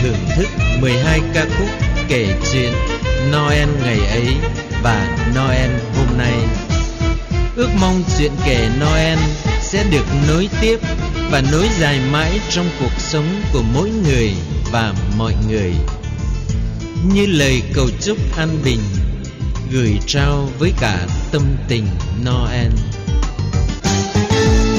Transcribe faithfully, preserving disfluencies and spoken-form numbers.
thưởng thức mười hai ca khúc kể chuyện Noel ngày ấy và Noel hôm nay. Ước mong chuyện kể Noel sẽ được nối tiếp và nối dài mãi trong cuộc sống của mỗi người và mọi người, như lời cầu chúc an bình gửi trao với cả tâm tình Noel.